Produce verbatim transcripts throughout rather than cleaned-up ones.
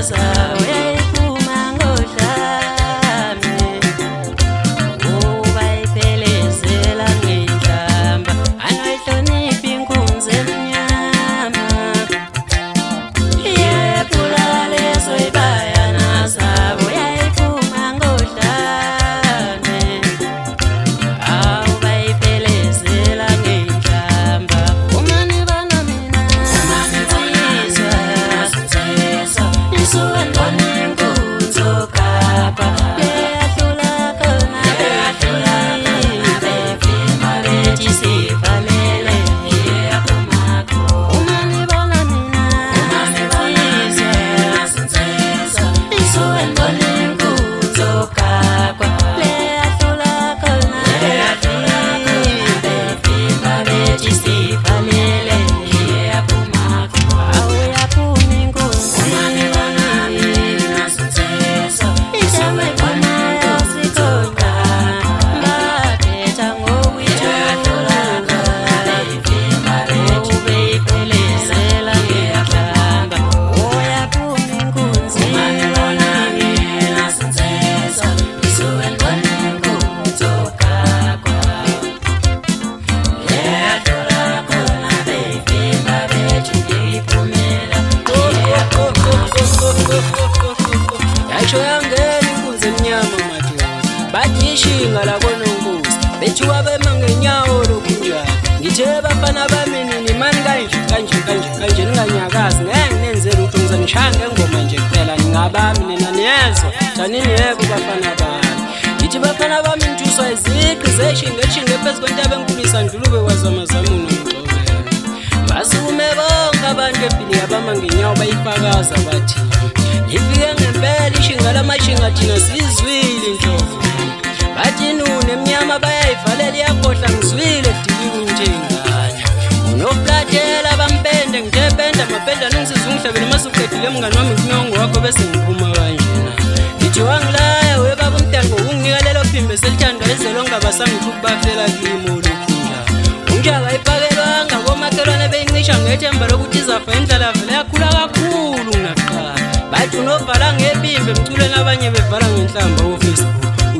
Ishinga la konongozi bethuwa bemangenyawo lokunjwa ngithe bafana bami nini mani kanje kanje kanje kanje ninganyakazi ngeke nenzele ukuthi ngizanishanga engoma nje kuphela ningabami nina niyezo thanini yebo bafana bami ngithi bafana bami nthuswa iziqi zeshinga eshinge phezulu kwentaba enkulisa ndlulube wazamazamuno ngicobela basukume bonke abantu ephili abamangenyawo bayifakaza bathi ifike ngempela ishinga lamashinga thina sizwile inhlobo bathi nune emnyama bayayivalela iyakhohla ngizwile dikiki njengani unoflatela bampende ngithependa mapenda ningisiza ungihlabele masuqedile mngani wami kunyongo wakho bese ngiphuma kanjena ngithi wangilaya webaba umntango unginika lelo phimbe selithanda ezelonga basangithi ukubafela kimi olukhula unjaka iphakelwanga komakhelwane beyincisha ngethemba lokuthi izafa endlala vele yakhula kakhulu ngaqala bathi unovala ngebimbe emthuleni abanye bevala ngenhlamba ofacebook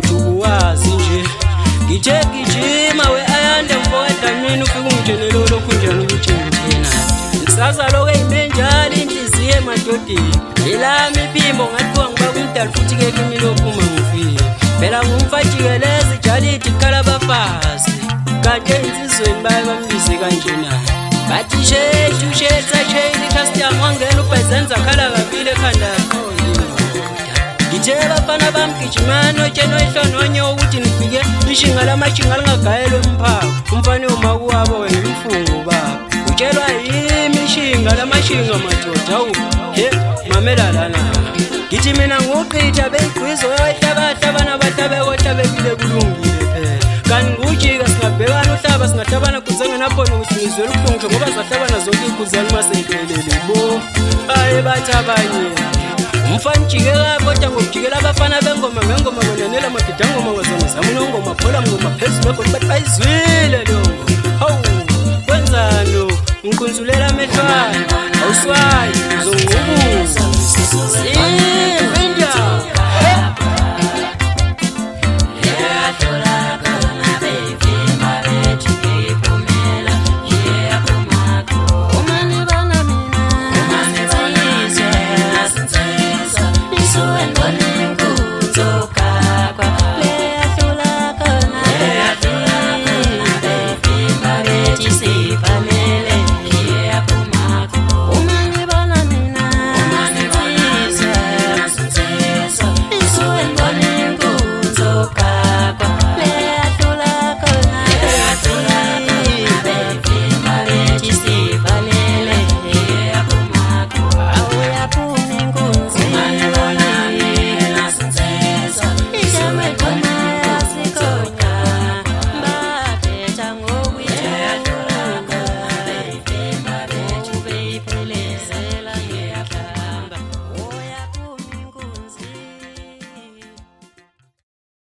wazi nje ngithe gijima we ayande mfowethu mina ufike ungithenele lokhu njani ukuthi ngithena ngisaza lokho eyimenjali inhliziyo emadodeni elami iphimbo ngathiwa ngibaka umdala futhi ke kimi lophuma ngifile phela ngumfajikeleze jalidi khala bafazi kanti insizweni baye bambize kanjena bathi shethu shetha shayini custom wangena ubhezenza khala kabile ekhanda ngithe bafana bami gijimani otsheni oyihlononye ukuthi nifike ishinga lamashinga lingagayelwe umphako umfane umakuwabo wena imfungo baba utshelwa yimi ishinga lamashinga madoda awu he mamela lana ngithi mina nguqitha beyigqizo yoyihlabahlabana abahlabekothabekile kulungile phela kanti ngujika singabhekana uhlaba singahlabana kuzengenakhona ukuthi ngizwela ubuhlungu ngoba zahlabana zonke ikuzani maseyiphelele bo hayi bathi abanye umfana jikela kodwa ngokujikela abafana bengoma ngengoma bonanela madoda ngoma ngozona zami ngoma phola ngoma phezulu kodwa bathi bayizwile lo hawu kwenzani lo ngiqunzulela amehlo awuswayi